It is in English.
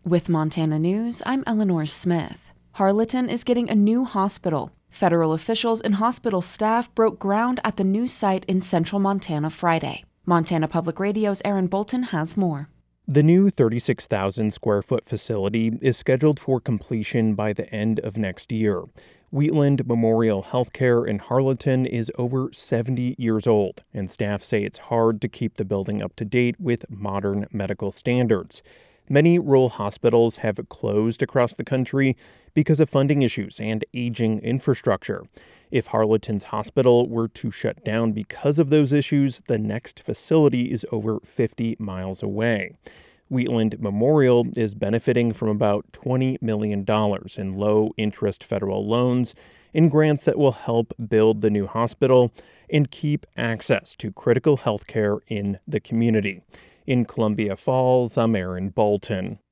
With Montana News, I'm Eleanor Smith. Harleton is getting a new hospital. Federal officials and hospital staff broke ground at the new site in central Montana Friday. Montana Public Radio's Aaron Bolton has more. The new 36,000 square foot facility is scheduled for completion by the end of next year. Wheatland Memorial Healthcare in Harleton is over 70 years old, and staff say it's hard to keep the building up to date with modern medical standards. Many rural hospitals have closed across the country because of funding issues and aging infrastructure. If Harleton's hospital were to shut down because of those issues, the next facility is over 50 miles away. Wheatland Memorial is benefiting from about $20 million in low-interest federal loans and grants that will help build the new hospital and keep access to critical health care in the community. In Columbia Falls, I'm Aaron Bolton.